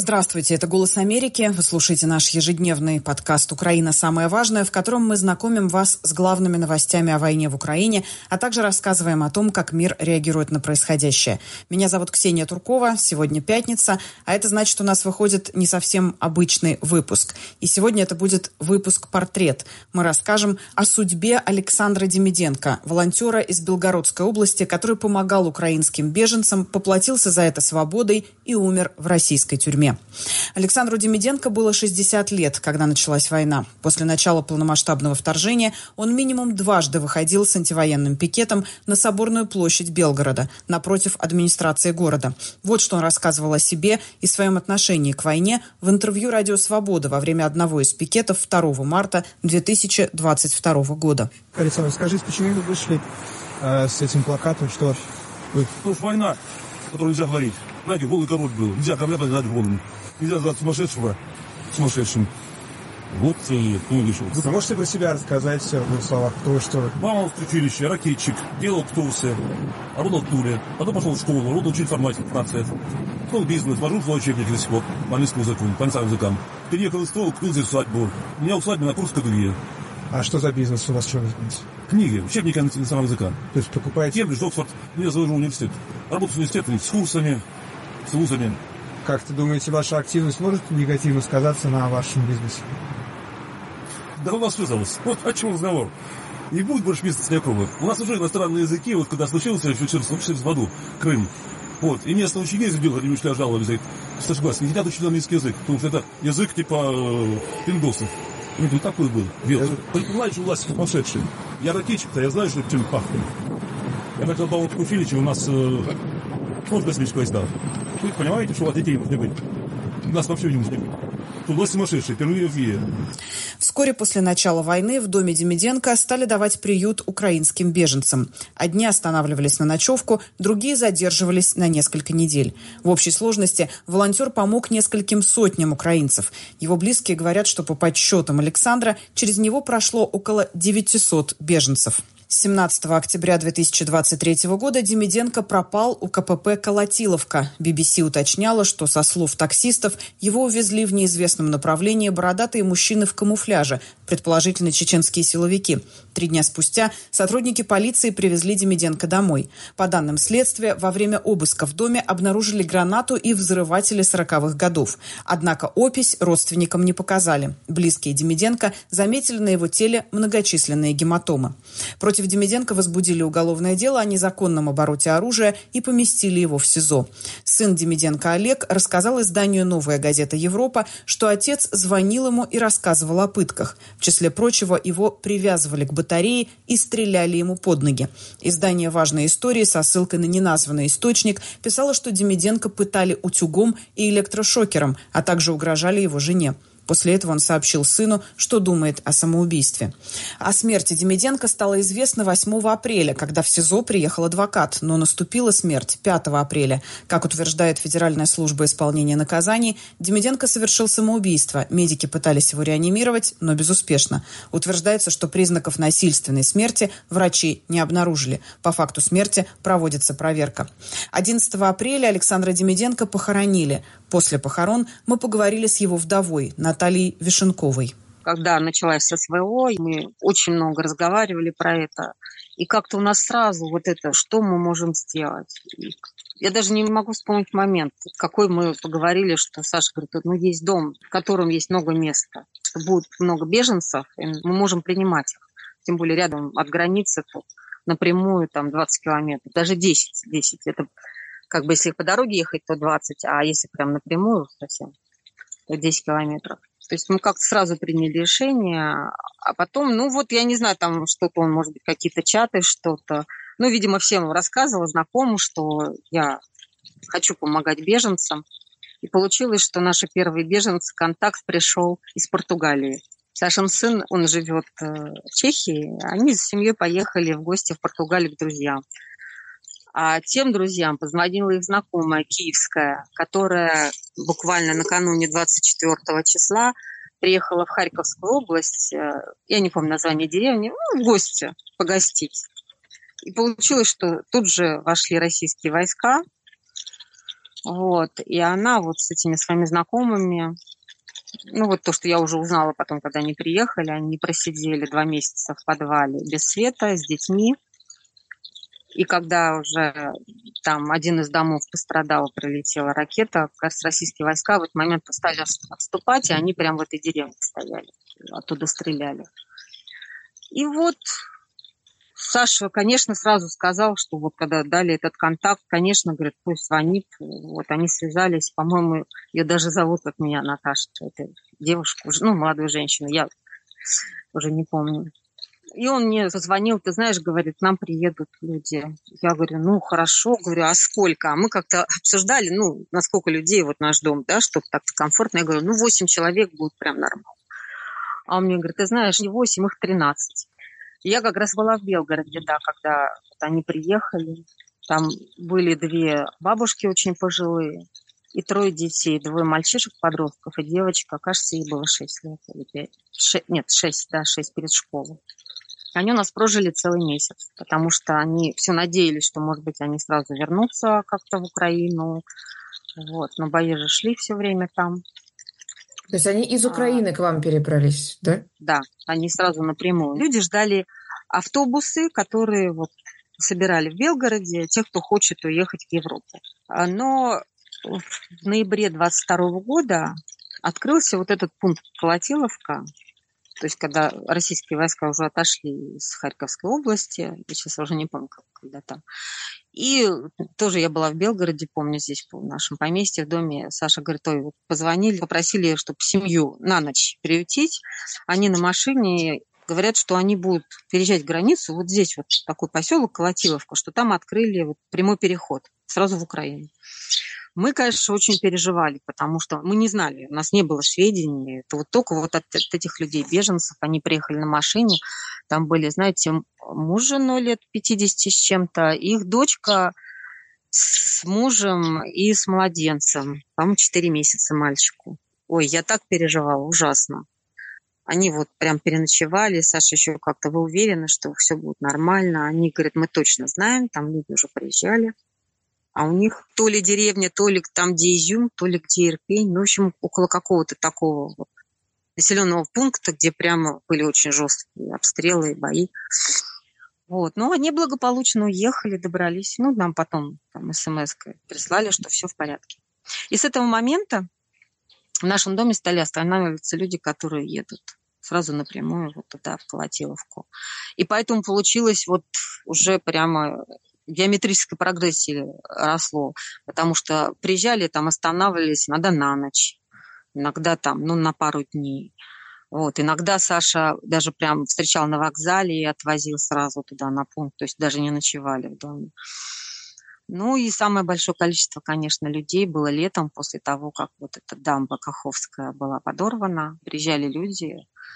Здравствуйте, это «Голос Америки». Вы слушаете наш ежедневный подкаст «Украина. Самое важное», в котором мы знакомим вас с главными новостями о войне в Украине, а также рассказываем о том, как мир реагирует на происходящее. Меня зовут Ксения Туркова. Сегодня пятница, а это значит, у нас выходит не совсем обычный выпуск. И сегодня это будет выпуск-портрет. Мы расскажем о судьбе Александра Демиденко, волонтера из Белгородской области, который помогал украинским беженцам, поплатился за это свободой и умер в российской тюрьме. Александру Демиденко было 60 лет, когда началась война. После начала полномасштабного вторжения он минимум дважды выходил с антивоенным пикетом на Соборную площадь Белгорода, напротив администрации города. Вот что он рассказывал о себе и своем отношении к войне в интервью «Радио Свобода» во время одного из пикетов 2 марта 2022 года. Александр, скажите, почему вы вышли с этим плакатом, что... Потому что война, о которой нельзя говорить. Знаете, голый король был. Нельзя короля назвать голым. Нельзя назвать сумасшедшего сумасшедшим. Вот и вышел. Вы можете про себя рассказать в двух словах, кто вы, что вы? Мама в училище, ракетчик, делал ктурсы, работал в Туле, потом пошел в школу, работал учить информатику, францет. Школ бизнес, вожу свой учебник до сих пор, по английскому языку, по иностранным языкам. Переехал из Тула, купил здесь усадьбу. У меня усадьба на Курской дуге. А что за бизнес у вас, что бизнес? Книги, учебники иностранного языка. То есть покупаете? Кембридж, Оксфорд, я заложил университет. Работаю с университетами, с курсами, с вузами. Как ты думаете, ваша активность может негативно сказаться на вашем бизнесе? Да у нас связалось. Вот о чем разговор. Не будет больше места никакого. У нас уже иностранные языки, вот когда случился еще случилось в году, Крым. Вот. И местные ученики из Белгорода не жаловались, говорят, что согласен, не хотят учить английский язык, потому что это язык типа пиндосов. Ну, такой был. Понимаешь, что власть сумасшедшая. Я ракетчик-то, я знаю, что это чем пахнет. Я хотел по Филичи, у нас космическая войска. Вы понимаете, что у вас детей нужно быть? У нас вообще не нужно быть. Тут власть сумасшедшая, впервые в мире. Вскоре после начала войны в доме Демиденко стали давать приют украинским беженцам. Одни останавливались на ночевку, другие задерживались на несколько недель. В общей сложности волонтер помог нескольким сотням украинцев. Его близкие говорят, что по подсчетам Александра через него прошло около 900 беженцев. 17 октября 2023 года Демиденко пропал у КПП «Колотиловка». BBC уточняла, что, со слов таксистов, его увезли в неизвестном направлении бородатые мужчины в камуфляже, предположительно чеченские силовики. 3 дня спустя сотрудники полиции привезли Демиденко домой. По данным следствия, во время обыска в доме обнаружили гранату и взрыватели 40-х годов. Однако опись родственникам не показали. Близкие Демиденко заметили на его теле многочисленные гематомы. Против Демиденко возбудили уголовное дело о незаконном обороте оружия и поместили его в СИЗО. Сын Демиденко Олег рассказал изданию «Новая газета Европа», что отец звонил ему и рассказывал о пытках. В числе прочего, его привязывали к батарее и стреляли ему под ноги. Издание «Важные истории» со ссылкой на неназванный источник писало, что Демиденко пытали утюгом и электрошокером, а также угрожали его жене. После этого он сообщил сыну, что думает о самоубийстве. О смерти Демиденко стало известно 8 апреля, когда в СИЗО приехал адвокат, но наступила смерть 5 апреля. Как утверждает Федеральная служба исполнения наказаний, Демиденко совершил самоубийство. Медики пытались его реанимировать, но безуспешно. Утверждается, что признаков насильственной смерти врачи не обнаружили. По факту смерти проводится проверка. 11 апреля Александра Демиденко похоронили. После похорон мы поговорили с его вдовой Натальей Вишенковой. Когда началась СВО, мы очень много разговаривали про это. И как-то у нас сразу вот это, что мы можем сделать. Я даже не могу вспомнить момент, какой мы поговорили, что Саша говорит, есть дом, в котором есть много места, что будет много беженцев, и мы можем принимать их. Тем более рядом от границы тут напрямую 20 километров, даже 10. Это как бы если по дороге ехать, то 20, а если прям напрямую совсем, то 10 километров. То есть мы как-то сразу приняли решение, а потом, я не знаю, там что-то, может быть, какие-то чаты, что-то. Видимо, всем рассказывала, знакомым, что я хочу помогать беженцам. И получилось, что наши первые беженцы, контакт пришел из Португалии. Сашин сын, он живет в Чехии, они с семьей поехали в гости в Португалию к друзьям. А тем друзьям позвонила их знакомая киевская, которая буквально накануне 24 числа приехала в Харьковскую область, я не помню название деревни, в гости погостить. И получилось, что тут же вошли российские войска, Вот. И она вот с этими своими знакомыми, ну вот то, что я уже узнала потом, когда они приехали, они просидели 2 месяца в подвале без света, с детьми. И когда уже там один из домов пострадал, прилетела ракета, как раз российские войска в этот момент стали отступать, и они прямо в этой деревне стояли, оттуда стреляли. И вот Саша, конечно, сразу сказал, что вот когда дали этот контакт, конечно, говорит, пусть звонит. Вот они связались, по-моему, ее даже зовут, как меня, Наташа, это девушку, ну, молодую женщину, я уже не помню. И он мне позвонил, ты знаешь, говорит, к нам приедут люди. Я говорю, ну, хорошо, говорю, а сколько? А мы как-то обсуждали, ну, на сколько людей вот наш дом, да, чтобы так-то комфортно. Я говорю, ну, 8 человек будет прям нормально. А он мне говорит, ты знаешь, не 8, их 13. Я как раз была в Белгороде, да, когда вот они приехали. Там были 2 бабушки очень пожилые и 3 детей. 2 мальчишек-подростков и девочка. Кажется, ей было 6 лет. Или 5. Нет, 6, да, 6 перед школой. Они у нас прожили целый месяц, потому что они все надеялись, что, может быть, они сразу вернутся как-то в Украину. Вот. Но бои же шли все время там. То есть они из Украины к вам перебрались, да? Да, они сразу напрямую. Люди ждали автобусы, которые вот собирали в Белгороде, тех, кто хочет уехать в Европу. Но в ноябре 22 года открылся вот этот пункт Колотиловка, то есть когда российские войска уже отошли из Харьковской области, я сейчас уже не помню, когда там. И тоже я была в Белгороде, помню, здесь в нашем поместье, в доме. Саша говорит, ой, вот позвонили, попросили, чтобы семью на ночь приютить. Они на машине говорят, что они будут переезжать границу. Вот здесь вот такой поселок Колотиловка, что там открыли вот прямой переход сразу в Украину. Мы, конечно, очень переживали, потому что мы не знали, у нас не было сведений. Это вот только вот от этих людей, беженцев, они приехали на машине, там были, знаете, мужу лет 50 с чем-то, их дочка с мужем и с младенцем, по-моему, 4 месяца мальчику. Ой, я так переживала, ужасно. Они вот прям переночевали, Саша еще как-то, вы уверены, что все будет нормально? Они говорят, мы точно знаем, там люди уже приезжали. А у них то ли деревня, то ли там, где Изюм, то ли где Ирпень. Ну, в общем, около какого-то такого вот населенного пункта, где прямо были очень жесткие обстрелы и бои. Вот. Но они благополучно уехали, добрались. Ну, нам потом там смс-кой прислали, что все в порядке. И с этого момента в нашем доме стали останавливаться люди, которые едут сразу напрямую вот туда, в Колотиловку. И поэтому получилось вот уже прямо геометрической прогрессии росло, потому что приезжали, там останавливались иногда на ночь, иногда там, ну, на пару дней. Вот. Иногда Саша даже прям встречал на вокзале и отвозил сразу туда на пункт, то есть даже не ночевали в доме. Ну и самое большое количество, конечно, людей было летом после того, как вот эта дамба Каховская была подорвана. Приезжали люди,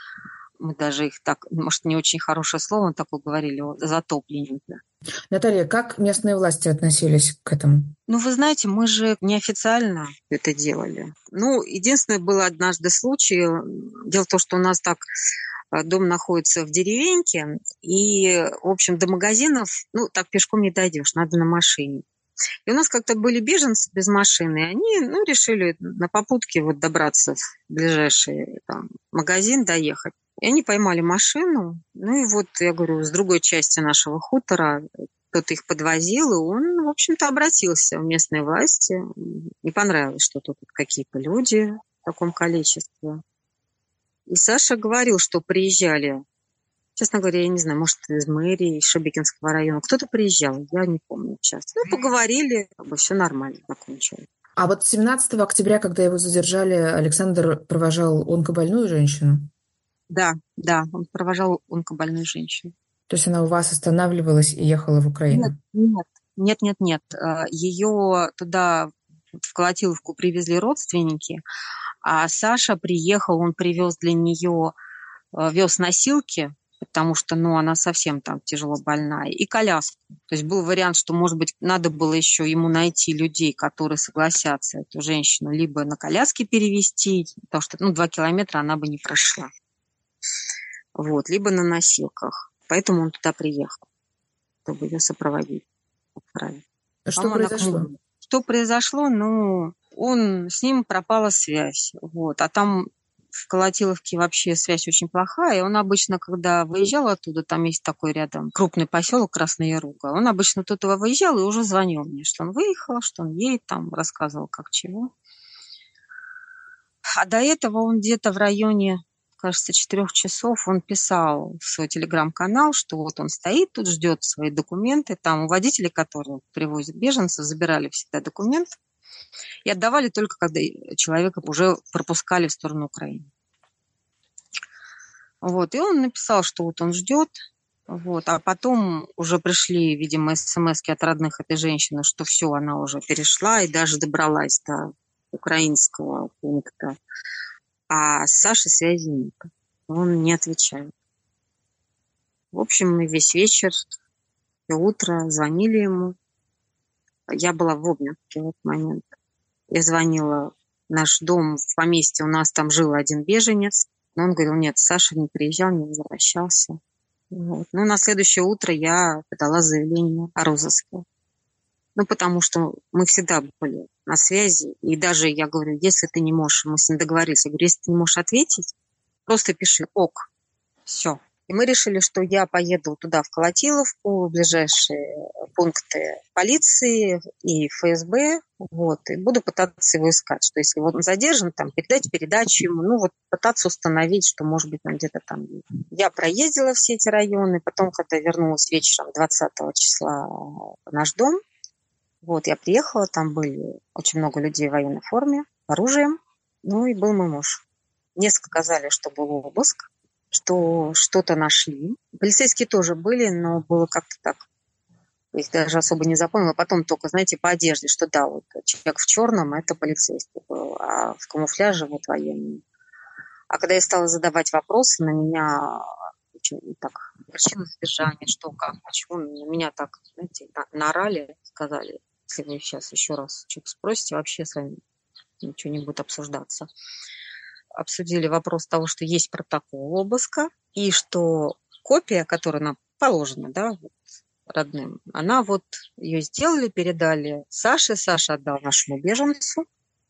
мы даже их так, может, не очень хорошее слово такое говорили, затопленники. Наталья, как местные власти относились к этому? Ну, вы знаете, мы же неофициально это делали. Ну, единственное, был однажды случай. Дело в том, что у нас так дом находится в деревеньке, и, в общем, до магазинов, ну, так пешком не дойдешь, надо на машине. И у нас как-то были беженцы без машины, и они, ну, решили на попутке вот добраться в ближайший там магазин, доехать. И они поймали машину. Ну и вот, я говорю, с другой части нашего хутора кто-то их подвозил, и он, в общем-то, обратился в местные власти. Не понравилось, что тут какие-то люди в таком количестве. И Саша говорил, что приезжали, честно говоря, я не знаю, может, из мэрии, из Шебекинского района. Кто-то приезжал, я не помню сейчас. Ну, поговорили, как бы все нормально закончилось. А вот 17 октября, когда его задержали, Александр провожал онкобольную женщину? Да, он провожал онкобольную женщину. То есть она у вас останавливалась и ехала в Украину? Нет. Ее туда, в Колотиловку, привезли родственники, а Саша приехал, он привез для нее, вез носилки, потому что, ну, она совсем там тяжело больная, и коляску. То есть был вариант, что, может быть, надо было еще ему найти людей, которые согласятся эту женщину либо на коляске перевезти, потому что, ну, 2 километра она бы не прошла. Вот, либо на носилках. Поэтому он туда приехал, чтобы ее сопроводить. Что произошло? что произошло? Ну, с ним пропала связь. Вот. А там в Колотиловке вообще связь очень плохая. И он обычно, когда выезжал оттуда, там есть такой рядом крупный поселок Красная Яруга, он обычно оттуда выезжал и уже звонил мне, что он выехал, что он едет, там рассказывал, как чего. А до этого он где-то в районе, кажется, 4 часов он писал в свой телеграм-канал, что вот он стоит тут, ждет свои документы. Там у водителей, которые привозят беженцев, забирали всегда документы и отдавали только, когда человека уже пропускали в сторону Украины. Вот. И он написал, что вот он ждет. Вот. А потом уже пришли, видимо, смс-ки от родных этой женщины, что все, она уже перешла и даже добралась до украинского пункта. А с Сашей связи нет. Он не отвечает. В общем, мы весь вечер и утро звонили ему. Я была в обмороке в этот момент. Я звонила в наш дом в поместье. У нас там жил один беженец. Но он говорил, нет, Саша не приезжал, не возвращался. Вот. Ну, на следующее утро я подала заявление о розыске. Ну, потому что мы всегда были на связи. И даже я говорю, если ты не можешь, мы с ним договорились, я говорю, если ты не можешь ответить, просто пиши ок. Все. И мы решили, что я поеду туда, в Колотиловку, в ближайшие пункты полиции и ФСБ, вот, и буду пытаться его искать, что если вот он задержан, там, передать передачу ему, ну, вот, пытаться установить, что, может быть, он где-то там. Я проездила все эти районы, потом, когда вернулась вечером 20 числа в наш дом, вот, я приехала, там были очень много людей в военной форме, оружием, ну, и был мой муж. Несколько сказали, что был обыск, что что-то нашли. Полицейские тоже были, но было как-то так. Их даже особо не запомнила. Потом только, знаете, по одежде, что да, вот человек в черном – это полицейский был, а в камуфляже вот военный. А когда я стала задавать вопросы, на меня очень так, причина задержания, что, как, почему, на меня так, знаете, наорали, сказали, если вы сейчас еще раз что-то спросите, вообще с вами ничего не будет обсуждаться. Обсудили вопрос того, что есть протокол обыска, и что копия, которая нам положена, да, вот, родным, она вот ее сделали, передали Саше, Саша отдал нашему беженцу.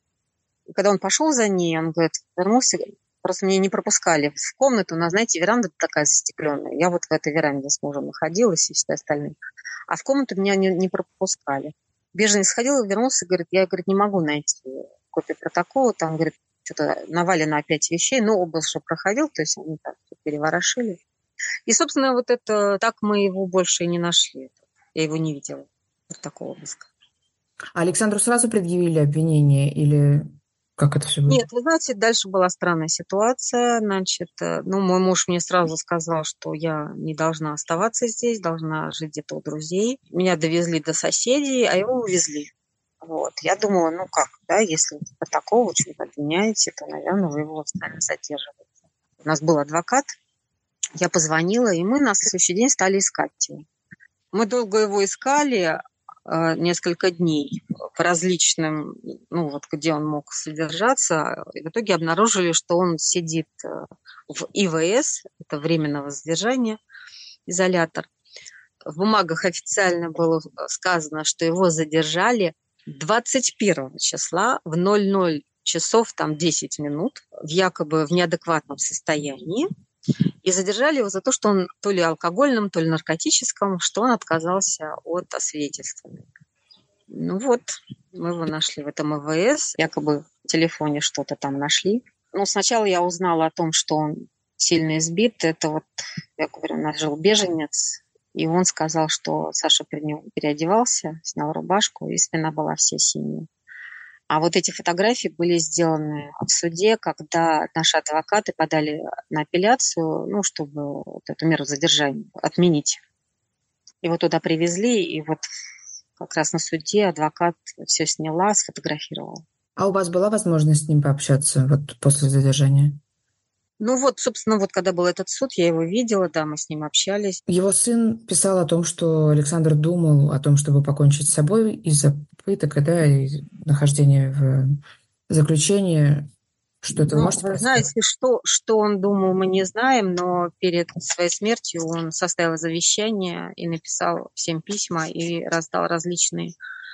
И когда он пошел за ней, он говорит, вернулся, просто меня не пропускали в комнату, у нас, знаете, веранда такая застекленная. Я вот в этой веранде с мужем находилась и все остальные. А в комнату меня не пропускали. Беженец сходил, вернулся, говорит, я, говорит, не могу найти копию протокола, там, говорит, что-то навалено опять вещей, но обыск же проходил, то есть они так переворошили. И, собственно, вот это так мы его больше и не нашли. Я его не видела, такого обыска. А Александру сразу предъявили обвинение или как это все было? Нет, вы знаете, дальше была странная ситуация. Значит, мой муж мне сразу сказал, что я не должна оставаться здесь, должна жить где-то у друзей. Меня довезли до соседей, а его увезли. Вот. Я думала, ну как, да, если по такого чего-то обвиняете, то, наверное, вы его официально задерживаете. У нас был адвокат, я позвонила, и мы на следующий день стали искать его. Мы долго его искали, несколько дней по различным, ну вот где он мог содержаться. И в итоге обнаружили, что он сидит в ИВС, это временного задержания, изолятор. В бумагах официально было сказано, что его задержали 21 числа в 00 часов там 10 минут, якобы в неадекватном состоянии. И задержали его за то, что он то ли алкогольным, то ли наркотическим, что он отказался от освидетельствования. Ну вот, мы его нашли в этом ИВС, якобы в телефоне что-то там нашли. Ну, сначала я узнала о том, что он сильно избит. Это вот, я говорю, у нас жил беженец, и он сказал, что Саша при нем переодевался, снял рубашку, и спина была вся синяя. А вот эти фотографии были сделаны в суде, когда наши адвокаты подали на апелляцию, ну, чтобы вот эту меру задержания отменить. Его туда привезли, и вот как раз на суде адвокат все сняла, сфотографировала. А у вас была возможность с ним пообщаться вот после задержания? Ну вот, собственно, вот когда был этот суд, я его видела, да, мы с ним общались. Его сын писал о том, что Александр думал о том, чтобы покончить с собой из-за пыток, да, и нахождения в заключении. Что это вы можете Вы рассказать? знаете, что он думал, мы не знаем, но перед своей смертью он составил завещание и написал всем письма и раздал различные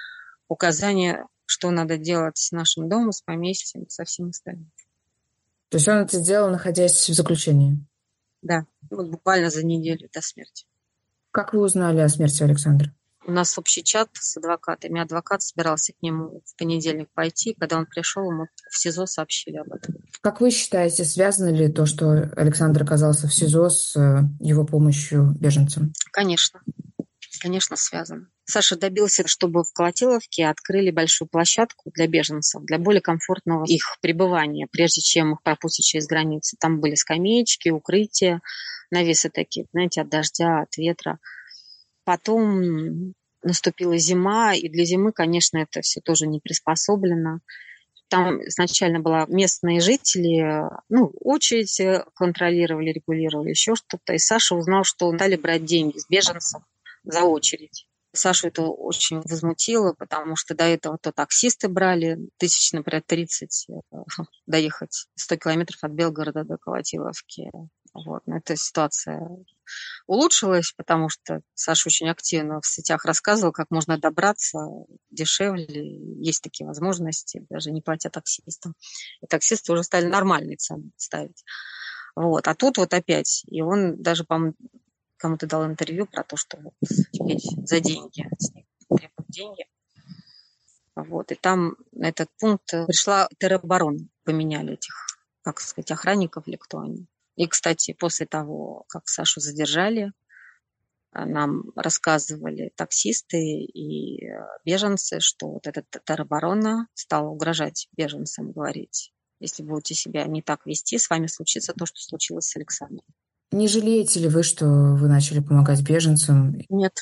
указания, что надо делать с нашим домом, с поместьем, со всем остальным. То есть он это сделал, находясь в заключении? Да, вот буквально за неделю до смерти. Как вы узнали о смерти Александра? У нас общий чат с адвокатами. Адвокат собирался к нему в понедельник пойти. Когда он пришел, ему в СИЗО сообщили об этом. Как вы считаете, связано ли то, что Александр оказался в СИЗО, с его помощью беженцам? Конечно. Конечно, связано. Саша добился, чтобы в Колотиловке открыли большую площадку для беженцев, для более комфортного их пребывания, прежде чем их пропустить через границы. Там были скамеечки, укрытия, навесы такие, знаете, от дождя, от ветра. Потом наступила зима, и для зимы, конечно, это все тоже не приспособлено. Там изначально была местные жители, очередь контролировали, регулировали, еще что-то. И Саша узнал, что стали брать деньги с беженцев за очередь. Сашу это очень возмутило, потому что до этого то таксисты брали, тысяч, например, 30 доехать 100 километров от Белгорода до Колотиловки. Вот. Но эта ситуация улучшилась, потому что Саша очень активно в сетях рассказывал, как можно добраться дешевле. Есть такие возможности, даже не платя таксистам. И таксисты уже стали нормальные цены ставить. Вот. А тут вот опять. И он даже, по-моему, кому-то дал интервью про то, что вот теперь за деньги с них требуют деньги. Вот. И там на этот пункт пришла тероборона. Поменяли этих, как сказать, охранников или кто они. И, кстати, после того, как Сашу задержали, нам рассказывали таксисты и беженцы, что вот эта тероборона стала угрожать беженцам, говорить: если будете себя не так вести, с вами случится то, что случилось с Александром. Не жалеете ли вы, что вы начали помогать беженцам? Нет.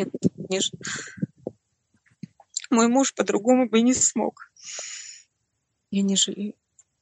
Мой муж по-другому бы не смог. Я не жалею.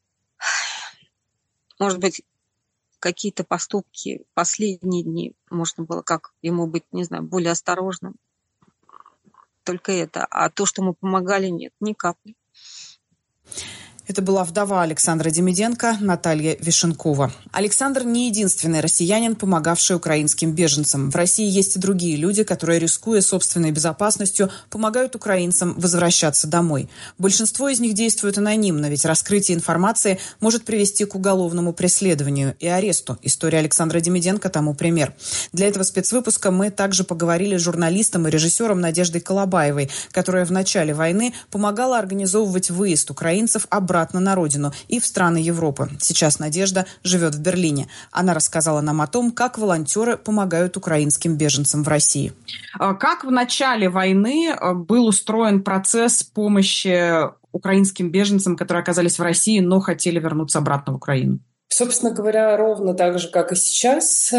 Может быть, какие-то поступки последние дни можно было как ему быть, не знаю, более осторожным. Только это. А то, что мы помогали, нет, ни капли. Это была вдова Александра Демиденко, Наталья Вишенкова. Александр не единственный россиянин, помогавший украинским беженцам. В России есть и другие люди, которые, рискуя собственной безопасностью, помогают украинцам возвращаться домой. Большинство из них действуют анонимно, ведь раскрытие информации может привести к уголовному преследованию и аресту. История Александра Демиденко тому пример. Для этого спецвыпуска мы также поговорили с журналистом и режиссером Надеждой Колобаевой, которая в начале войны помогала организовывать выезд украинцев обратно на родину и в страны Европы. Сейчас Надежда живет в Берлине. Она рассказала нам о том, как волонтеры помогают украинским беженцам в России. Как в начале войны был устроен процесс помощи украинским беженцам, которые оказались в России, но хотели вернуться обратно в Украину? Собственно говоря, ровно так же, как и сейчас.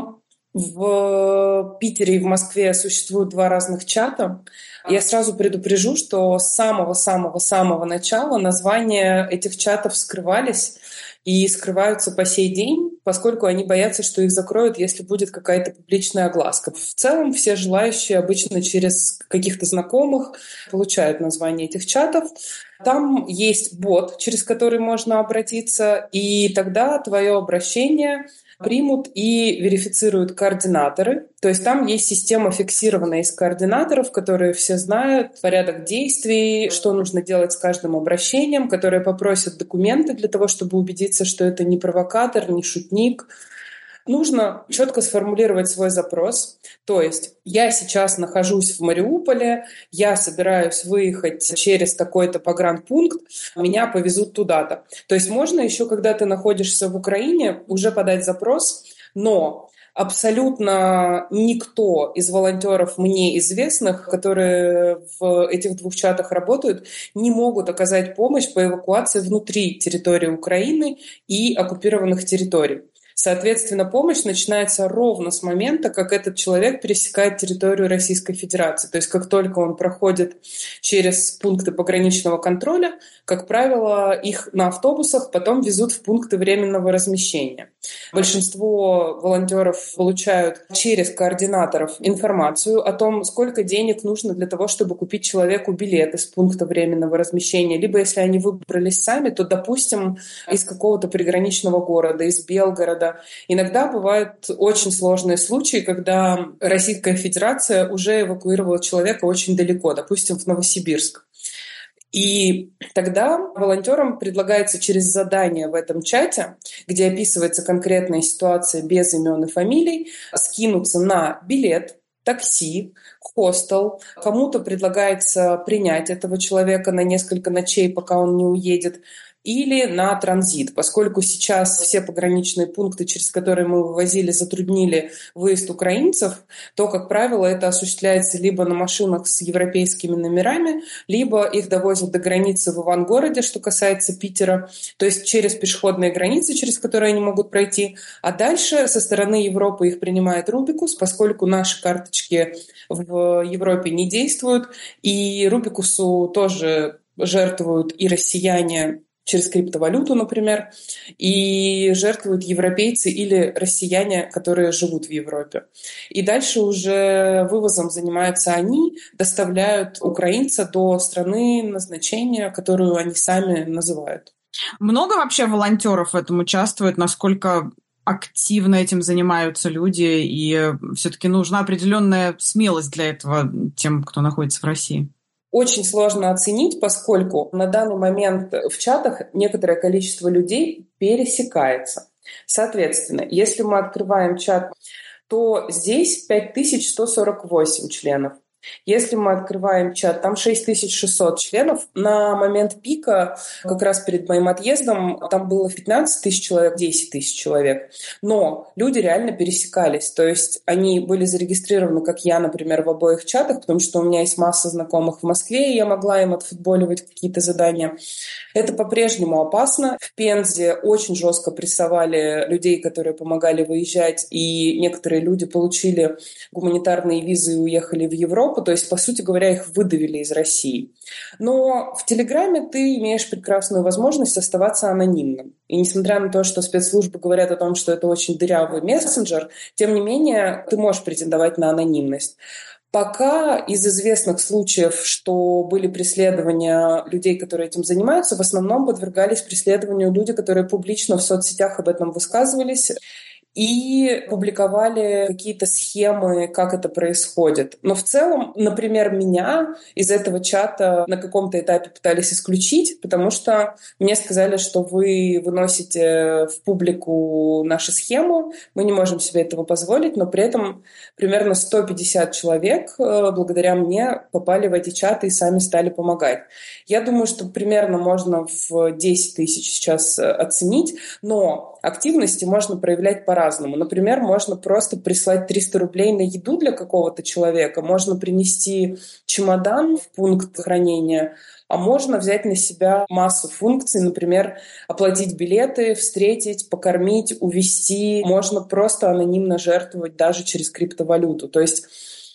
В Питере и в Москве существуют два разных чата. Я сразу предупрежу, что с самого-самого-самого начала названия этих чатов скрывались и скрываются по сей день, поскольку они боятся, что их закроют, если будет какая-то публичная огласка. В целом все желающие обычно через каких-то знакомых получают название этих чатов. Там есть бот, через который можно обратиться, и тогда твое обращение примут и верифицируют координаторы. То есть там есть система, фиксированная из координаторов, которые все знают порядок действий, что нужно делать с каждым обращением, которые попросят документы для того, чтобы убедиться, что это не провокатор, не шутник. Нужно четко сформулировать свой запрос. То есть я сейчас нахожусь в Мариуполе, я собираюсь выехать через такой-то погранпункт, меня повезут туда-то. То есть можно еще, когда ты находишься в Украине, уже подать запрос, но абсолютно никто из волонтеров мне известных, которые в этих двух чатах работают, не могут оказать помощь по эвакуации внутри территории Украины и оккупированных территорий. Соответственно, помощь начинается ровно с момента, как этот человек пересекает территорию Российской Федерации. То есть как только он проходит через пункты пограничного контроля, как правило, их на автобусах потом везут в пункты временного размещения. Большинство волонтеров получают через координаторов информацию о том, сколько денег нужно для того, чтобы купить человеку билет из пункта временного размещения. Либо если они выбрались сами, то, допустим, из какого-то приграничного города, из Белгорода, города. Иногда бывают очень сложные случаи, когда Российская Федерация уже эвакуировала человека очень далеко, допустим, в Новосибирск. И тогда волонтерам предлагается через задание в этом чате, где описывается конкретная ситуация без имен и фамилий, скинуться на билет, такси, хостел. Кому-то предлагается принять этого человека на несколько ночей, пока он не уедет, или на транзит, поскольку сейчас все пограничные пункты, через которые мы вывозили, затруднили выезд украинцев, то, как правило, это осуществляется либо на машинах с европейскими номерами, либо их довозят до границы в Ивангороде, что касается Питера, то есть через пешеходные границы, через которые они могут пройти, а дальше со стороны Европы их принимает Рубикус, поскольку наши карточки в Европе не действуют, и Рубикусу тоже жертвуют и россияне, через криптовалюту, например, и жертвуют европейцы или россияне, которые живут в Европе. И дальше уже вывозом занимаются они, доставляют украинца до страны назначения, которую они сами называют. Много вообще волонтеров в этом участвует? Насколько активно этим занимаются люди? И все-таки нужна определенная смелость для этого тем, кто находится в России? Очень сложно оценить, поскольку на данный момент в чатах некоторое количество людей пересекается. Соответственно, если мы открываем чат, то здесь 5148 членов. Если мы открываем чат, там 6600 членов. На момент пика, как раз перед моим отъездом, там было 15 тысяч человек, 10 тысяч человек. Но люди реально пересекались. То есть они были зарегистрированы, как я, например, в обоих чатах, потому что у меня есть масса знакомых в Москве, и я могла им отфутболивать какие-то задания. Это по-прежнему опасно. В Пензе очень жестко прессовали людей, которые помогали выезжать, и некоторые люди получили гуманитарные визы и уехали в Европу. То есть, по сути говоря, их выдавили из России. Но в Телеграме ты имеешь прекрасную возможность оставаться анонимным. И несмотря на то, что спецслужбы говорят о том, что это очень дырявый мессенджер, тем не менее ты можешь претендовать на анонимность. Пока из известных случаев, что были преследования людей, которые этим занимаются, в основном подвергались преследованию люди, которые публично в соцсетях об этом высказывались и публиковали какие-то схемы, как это происходит. Но в целом, например, меня из этого чата на каком-то этапе пытались исключить, потому что мне сказали, что вы выносите в публику нашу схему, мы не можем себе этого позволить, но при этом примерно 150 человек благодаря мне попали в эти чаты и сами стали помогать. Я думаю, что примерно можно в 10 тысяч сейчас оценить, но активности можно проявлять по-разному. Например, можно просто прислать 300 рублей на еду для какого-то человека, можно принести чемодан в пункт хранения, а можно взять на себя массу функций, например, оплатить билеты, встретить, покормить, увезти. Можно просто анонимно жертвовать даже через криптовалюту. То есть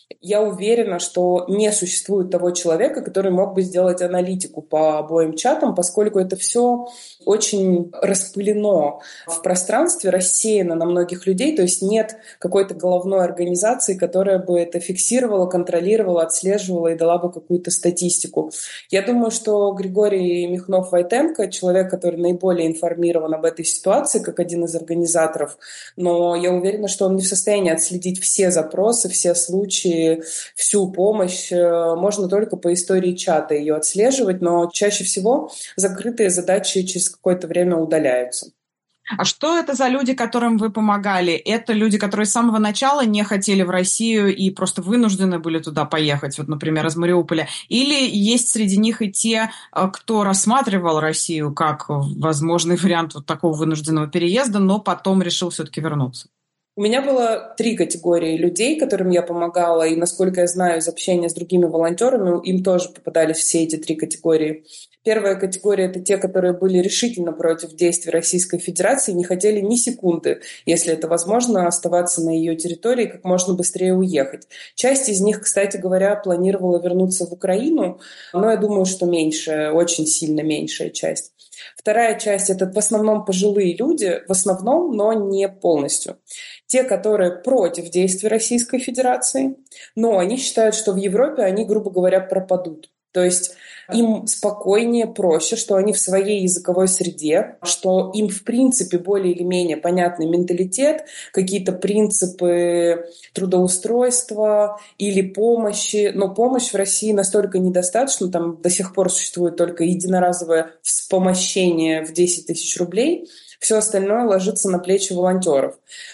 я уверена, что не существует того человека, который мог бы сделать аналитику по обоим чатам, поскольку это все очень распылено в пространстве, рассеяно на многих людей, то есть нет какой-то головной организации, которая бы это фиксировала, контролировала, отслеживала и дала бы какую-то статистику. Я думаю, что Григорий Михнов-Войтенко, человек, который наиболее информирован об этой ситуации, как один из организаторов, но я уверена, что он не в состоянии отследить все запросы, все случаи, всю помощь. Можно только по истории чата ее отслеживать, но чаще всего закрытые задачи через какое-то время удаляются. А что это за люди, которым вы помогали? Это люди, которые с самого начала не хотели в Россию и просто вынуждены были туда поехать, вот, например, из Мариуполя? Или есть среди них и те, кто рассматривал Россию как возможный вариант вот такого вынужденного переезда, но потом решил все-таки вернуться? У меня было 3 категории людей, которым я помогала, и, насколько я знаю из общения с другими волонтерами, им тоже попадались все эти 3 категории. Первая категория – это те, которые были решительно против действий Российской Федерации, не хотели ни секунды, если это возможно, оставаться на ее территории, как можно быстрее уехать. Часть из них, кстати говоря, планировала вернуться в Украину, но я думаю, что меньшая, очень сильно меньшая часть. Вторая часть – это в основном пожилые люди, в основном, но не полностью. Те, которые против действий Российской Федерации, но они считают, что в Европе они, грубо говоря, пропадут. То есть им спокойнее, проще, что они в своей языковой среде, что им, в принципе, более или менее понятный менталитет, какие-то принципы трудоустройства или помощи. Но помощь в России настолько недостаточно, там до сих пор существует только единоразовое вспомощение в 10 тысяч рублей, все остальное ложится на плечи волонтеров.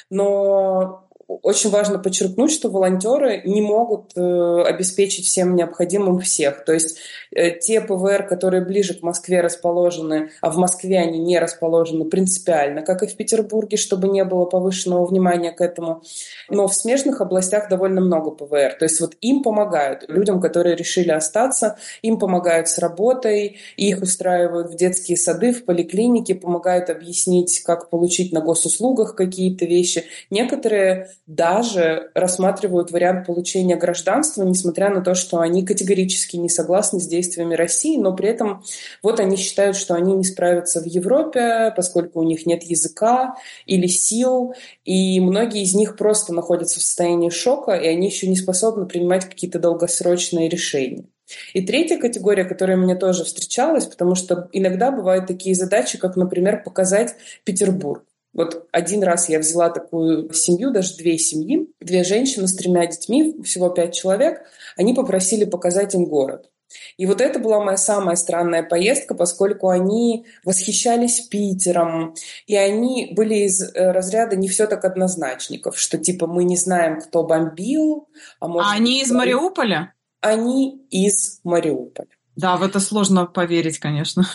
Но очень важно подчеркнуть, что волонтеры не могут обеспечить всем необходимым всех. То есть те ПВР, которые ближе к Москве расположены, а в Москве они не расположены принципиально, как и в Петербурге, чтобы не было повышенного внимания к этому. Но в смежных областях довольно много ПВР. То есть вот им помогают, людям, которые решили остаться, им помогают с работой, их устраивают в детские сады, в поликлинике, помогают объяснить, как получить на госуслугах какие-то вещи. Некоторые даже рассматривают вариант получения гражданства, несмотря на то, что они категорически не согласны с действиями России, но при этом вот они считают, что они не справятся в Европе, поскольку у них нет языка или сил, и многие из них просто находятся в состоянии шока, и они еще не способны принимать какие-то долгосрочные решения. И третья категория, которая мне тоже встречалась, потому что иногда бывают такие задачи, как, например, показать Петербург. Вот один раз я взяла такую семью, даже 2 семьи, 2 женщины с 3 детьми, всего 5 человек, они попросили показать им город. И вот это была моя самая странная поездка, поскольку они восхищались Питером, и они были из разряда не все так однозначников, что типа мы не знаем, кто бомбил. А они из Мариуполя? Они из Мариуполя. Да, в это сложно поверить, конечно.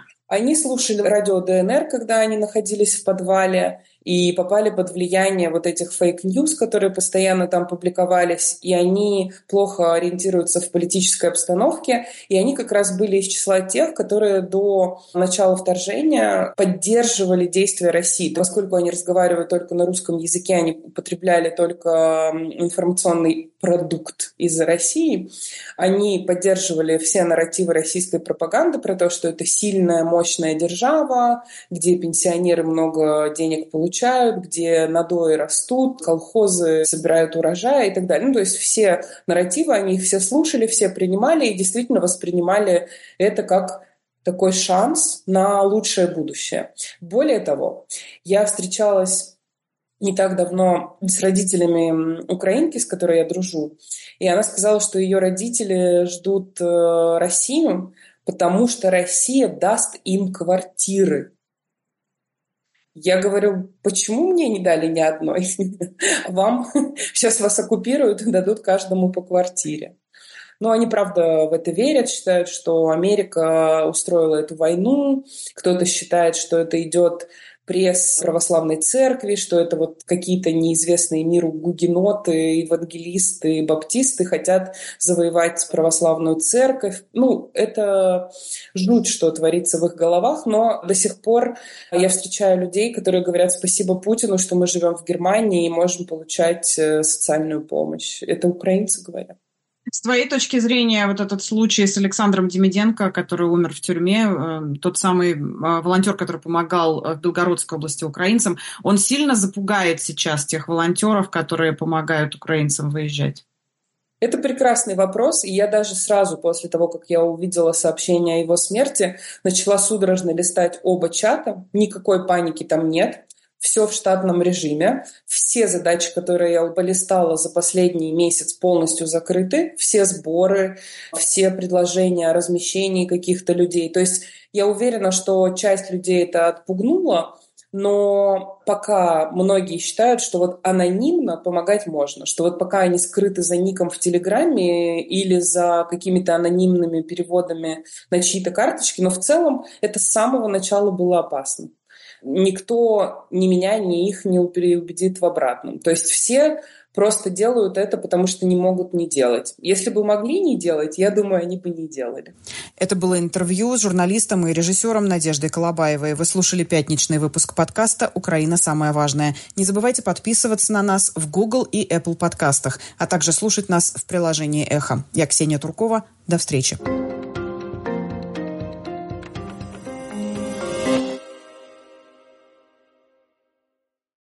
Они слушали радио ДНР, когда они находились в подвале, и попали под влияние вот этих фейк-ньюс, которые постоянно там публиковались, и они плохо ориентируются в политической обстановке, и они как раз были из числа тех, которые до начала вторжения поддерживали действия России. Поскольку они разговаривают только на русском языке, они употребляли только информационный продукт из России, они поддерживали все нарративы российской пропаганды про то, что это сильная, мощная держава, где пенсионеры много денег получают, где надои растут, колхозы собирают урожай и так далее. Ну, то есть все нарративы, они их все слушали, все принимали и действительно воспринимали это как такой шанс на лучшее будущее. Более того, я встречалась не так давно с родителями украинки, с которой я дружу, и она сказала, что ее родители ждут Россию, потому что Россия даст им квартиры. Я говорю, почему мне не дали ни одной? Вам сейчас вас оккупируют и дадут каждому по квартире. Но они, правда, в это верят, считают, что Америка устроила эту войну. Кто-то считает, что это идет пресс православной церкви, что это вот какие-то неизвестные миру гугеноты, евангелисты, баптисты хотят завоевать православную церковь. Ну, это жуть, что творится в их головах, но до сих пор я встречаю людей, которые говорят спасибо Путину, что мы живем в Германии и можем получать социальную помощь. Это украинцы говорят. С твоей точки зрения, вот этот случай с Александром Демиденко, который умер в тюрьме, тот самый волонтер, который помогал в Белгородской области украинцам, он сильно запугает сейчас тех волонтеров, которые помогают украинцам выезжать? Это прекрасный вопрос, и я даже сразу после того, как я увидела сообщение о его смерти, начала судорожно листать оба чата. Никакой паники там нет. Все в штатном режиме. Все задачи, которые я полистала за последний месяц, полностью закрыты. Все сборы, все предложения о размещении каких-то людей. То есть я уверена, что часть людей это отпугнуло, но пока многие считают, что вот анонимно помогать можно, что вот пока они скрыты за ником в Телеграме или за какими-то анонимными переводами на чьи-то карточки, но в целом это с самого начала было опасно. Никто ни меня, ни их не переубедит в обратном. То есть все просто делают это, потому что не могут не делать. Если бы могли не делать, я думаю, они бы не делали. Это было интервью с журналистом и режиссером Надеждой Колобаевой. Вы слушали пятничный выпуск подкаста «Украина. Самое важное». Не забывайте подписываться на нас в Google и Apple подкастах, а также слушать нас в приложении «Эхо». Я Ксения Туркова. До встречи.